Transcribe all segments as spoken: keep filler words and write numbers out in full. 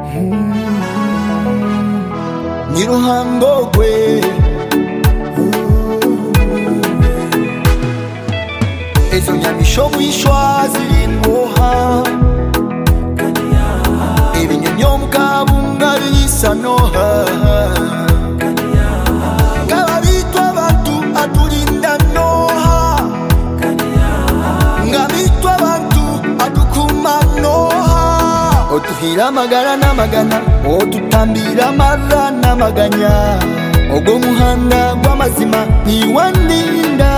Niruhango gwe ezo nyamisho mwishwa zirimwoha ebinyonyo mukabunga bisanoha kababitwa abantu atulinda noha ngabitwa abantu atukuma noha otuhira amagara n'amagana otutambira amarra n'amaganya ogwo muhanda gw'amazima niwandinda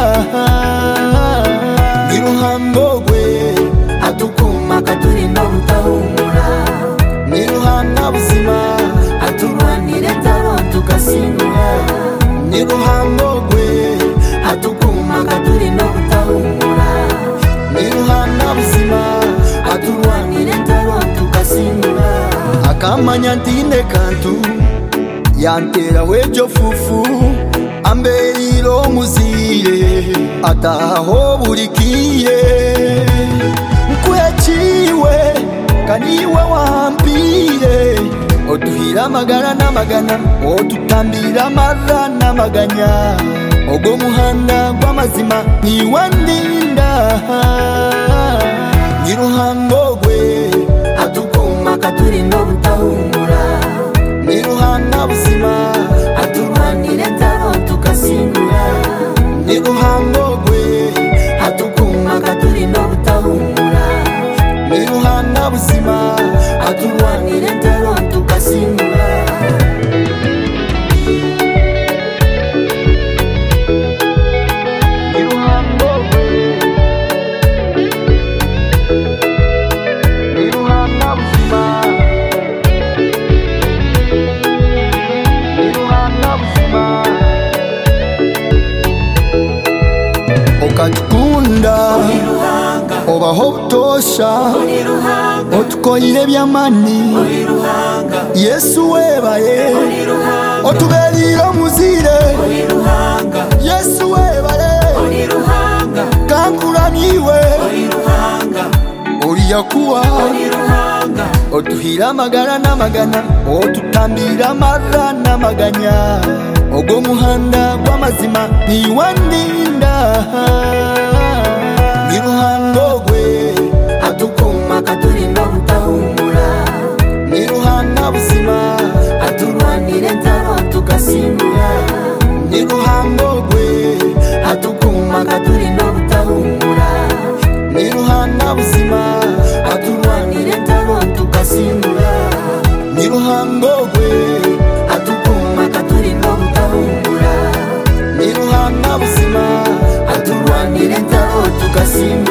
Niruhango gwe atukuma katurinda obutahumura Niruhanga buzima aturwanira entaro tugasingura Niruhango gwe atukuma katurinda obutahumura Niruhanga buzima aturwanira entaro tugasingura akamanya ntine kantu yantera wejo fufu ambeiro muzire ataho burikiye nkwechiwe kaniwe wampire otuhira amagara n'amagana otutambira amarra n'amaganya ogwo muhanda gw'amazima niwandinda Niruhango gwe atukuma katurinda obutahumura Niruhanga buzima aturwanira entaro tugasingura Niruhango gwe atukuma katurinda obutahumura Niruhanga buzima aturwanira entaro tugasingura Niruhango gwe Niruhanga buzima Niruhanga buzima okatukunda obaho butosha otukoyire byamani Yesu webaye otuberire omuzire Yesu webaye kankuramiwe oliyakuwa otuhira amagara n'amagana otutambira amarra n'amaganya ogwo muhanda gw'amazima niwandinda Niruhango gwe atukuma katurinda obutahumura Niruhanga buzima aturwanira entaro tugasingura Niruhango gwe atukuma katurinda obutahumura Niruhanga buzima aturwanira entaro tugasingura Niruhango gwe atukuma katurinda obutahumura Niruhanga buzima aturwanira entaro tugasingura